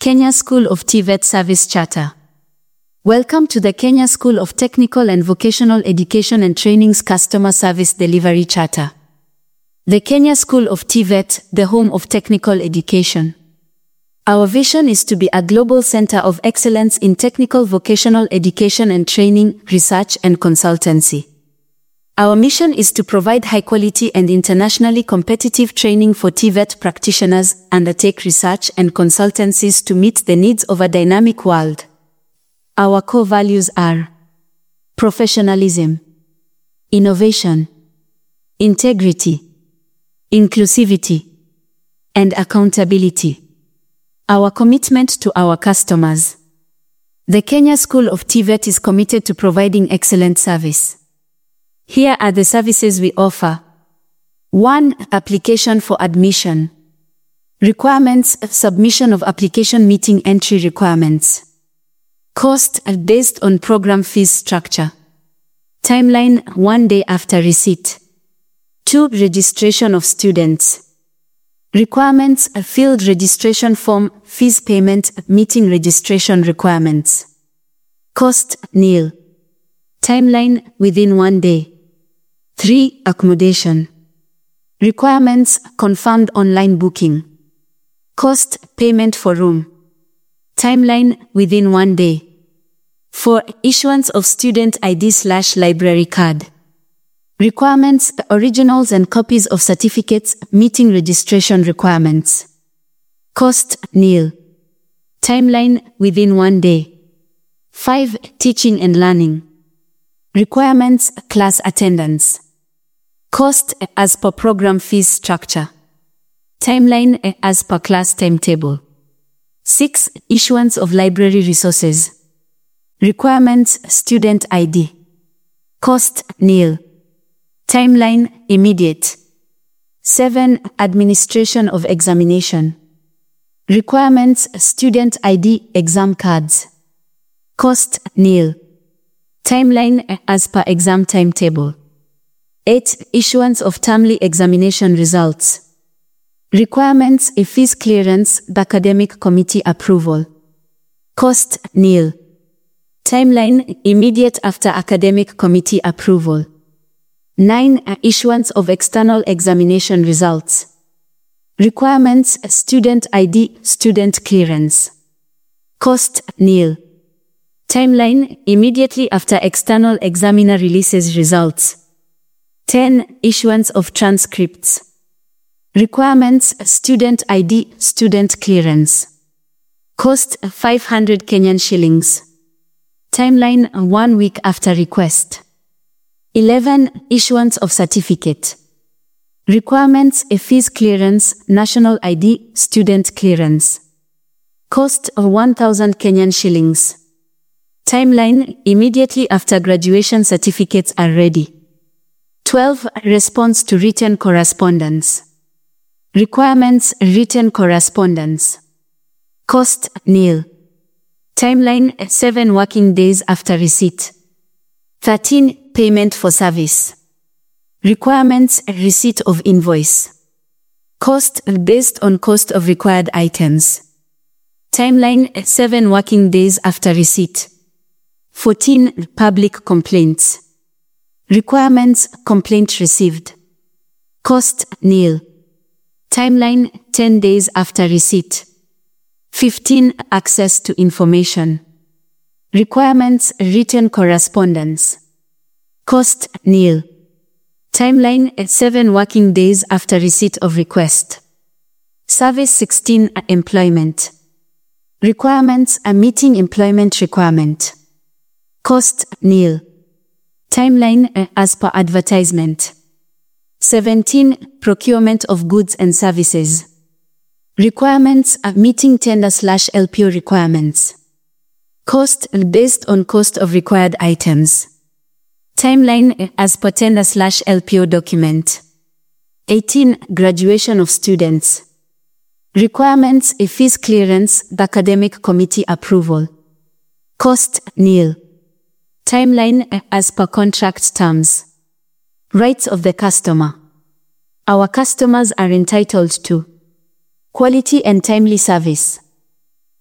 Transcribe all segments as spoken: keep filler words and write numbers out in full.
Kenya School of T V E T Service Charter. Welcome to the Kenya School of Technical and Vocational Education and Training's Customer Service Delivery Charter. The Kenya School of T V E T, the home of technical education. Our vision is to be a global center of excellence in technical vocational education and training, research and consultancy. Our mission is to provide high-quality and internationally competitive training for T V E T practitioners, undertake research and consultancies to meet the needs of a dynamic world. Our core values are professionalism, innovation, integrity, inclusivity, and accountability. Our commitment to our customers. The Kenya School of T V E T is committed to providing excellent service. Here are the services we offer. one. Application for admission. Requirements: submission of application meeting entry requirements. Cost based on program fees structure. Timeline: one day after receipt. two. Registration of students. Requirements: field registration form, fees payment, meeting registration requirements. Cost: nil. Timeline: within one day. three. Accommodation. Requirements: confirmed online booking. Cost: payment for room. Timeline: within one day. four. Issuance of student I D slash library card. Requirements: originals and copies of certificates, meeting registration requirements. Cost: nil. Timeline: within one day. five. Teaching and learning. Requirements: class attendance. Cost: as per program fees structure. Timeline: as per class timetable. six. Issuance of library resources. Requirements: student I D. Cost: nil. Timeline: immediate. seven. Administration of examination. Requirements: student I D, exam cards. Cost: nil. Timeline: as per exam timetable. eight. Issuance of timely examination results. Requirements: a fees clearance, the academic committee approval. Cost: nil. Timeline: immediate after academic committee approval. nine. Issuance of external examination results. Requirements: student I D, student clearance. Cost: nil. Timeline: immediately after external examiner releases results. ten. Issuance of transcripts. Requirements: student I D, student clearance. Cost: five hundred Kenyan shillings. Timeline: one week after request. eleven. Issuance of certificate. Requirements: a fees clearance, national I D, student clearance. Cost: one thousand Kenyan shillings. Timeline: immediately after graduation certificates are ready. twelve. Response to written correspondence. Requirements: written correspondence. Cost: nil. Timeline: seven working days after receipt. thirteen. Payment for service. Requirements: receipt of invoice. Cost: based on cost of required items. Timeline: seven working days after receipt. fourteen. Public complaints. Requirements: complaint received. Cost: nil. Timeline: ten days after receipt. fifteen. Access to information. Requirements: written correspondence. Cost: nil. Timeline: seven working days after receipt of request. Service. sixteen. Employment. Requirements: a meeting employment requirement. Cost: nil. Timeline: as per advertisement. seventeen. Procurement of goods and services. Requirements: a meeting tender slash L P O requirements. Cost: based on cost of required items. Timeline: as per tender slash L P O document. eighteen. Graduation of students. Requirements: a fees clearance, the academic committee approval. Cost: nil. Timeline: as per contract terms. Rights of the customer. Our customers are entitled to quality and timely service,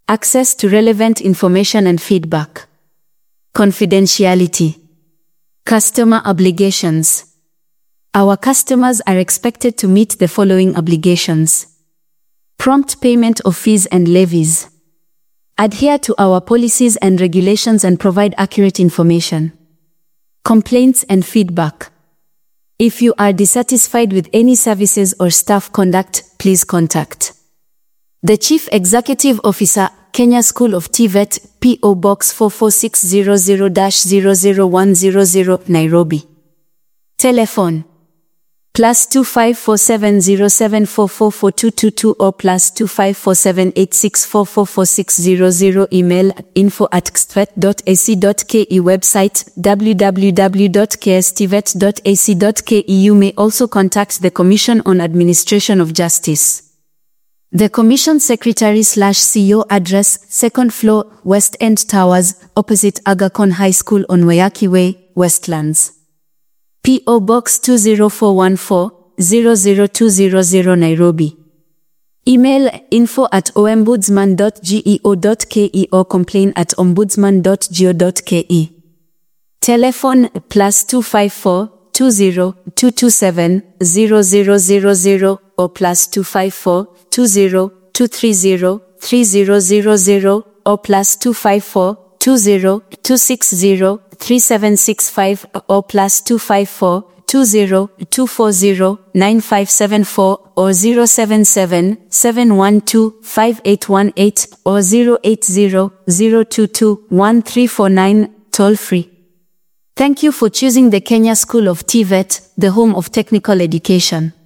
Access to relevant information and feedback. Confidentiality. Customer obligations. Our customers are expected to meet the following obligations. Prompt payment of fees and levies. Adhere to our policies and regulations and provide accurate information. Complaints and feedback. If you are dissatisfied with any services or staff conduct, please contact the Chief Executive Officer, Kenya School of T V E T, P O Box four four six zero zero dash zero zero one zero zero, Nairobi. Telephone plus two five four seven zero seven four four four two two two or plus two five four seven eight six four four four six zero zero. Email info at k s t v e t dot a c dot k e. Website w w w dot k s t v e t dot a c dot k e. You may also contact the Commission on Administration of Justice. The Commission Secretary slash C E O address, second floor, West End Towers, opposite Aga Khan High School on Wayaki Way, Westlands. P O Box two zero four one four zero zero two zero zero, Nairobi. Email info at ombudsman dot geo dot ke or complain at ombudsman dot geo dot ke. Telephone plus two five four two zero two two seven zero zero zero zero or plus two five four two zero two three zero three zero zero zero or plus two five four two zero two six zero three seven six five or plus two five four two zero two four zero nine five seven four or zero seven seven seven one two five eight one eight or zero eight zero zero two two one three four nine, toll free. Thank you for choosing the Kenya School of T V E T, the home of technical education.